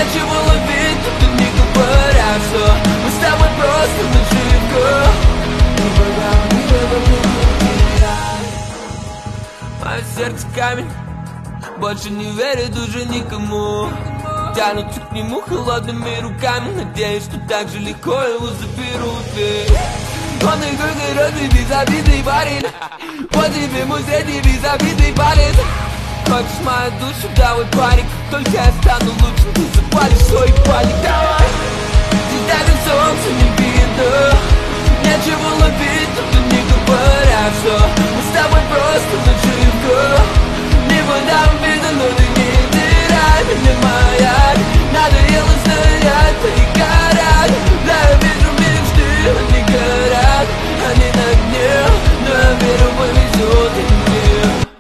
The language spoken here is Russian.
нечего ловить, тут и не говорят, что мы с тобой просто наживка. Мое сердце камень, больше не верит уже никому. Тянутся к нему холодными руками, надеюсь, что так же легко его заберут. Он такой хороший, безобидный парень, вот тебе мой средний безобидный парень. Хочешь мою душу, давай парик, только я стану лучше, ты запалишь свой палик. Давай, здесь даже солнце не видно, нечего ловить, тут не говорят, что мы с тобой просто наживем.